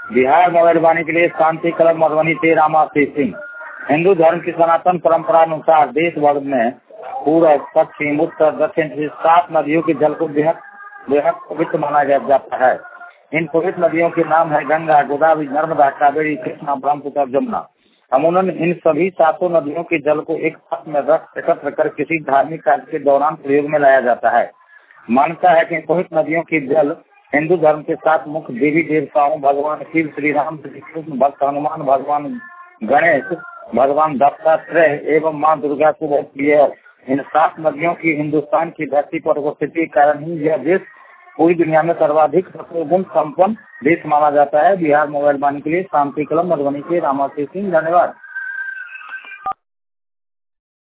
Bihar mobile वाणी के लिए शांति club Madhubani से रामाशीष सिंह। हिंदू धर्म की सनातन परंपरा अनुसार देश भर में पूर्व, पश्चिम, उत्तर, दक्षिण से 7 नदियों के जल को बेहद पवित्र माना जाता है। इन पवित्र नदियों के नाम है गंगा, गोदावरी, नर्मदा, कावेरी, कृष्णा, ब्रह्मपुत्र और जमुना। अमूमन इन सभी 7 नदियों के जल को एक साथ में एकत्र कर किसी धार्मिक कार्य के दौरान प्रयोग में लाया जाता है। मान्यता है कि इन पवित्र नदियों के जल हिंदू धर्म के 7 मुख्य देवी देवताओं भगवान शिव, श्री राम, श्री कृष्ण, भक्त हनुमान, भगवान गणेश, भगवान दत्तात्रेय एवं माँ दुर्गा को बहुत प्रिय है। इन 7 नदियों की हिंदुस्तान की धरती पर उपस्थिति के कारण ही यह देश पूरी दुनिया में सर्वाधिक गुण संपन्न देश माना जाता है। बिहार मोबाइल वाणी के लिए शांति क्लब मधुबनी के रामाशीष सिंह। धन्यवाद।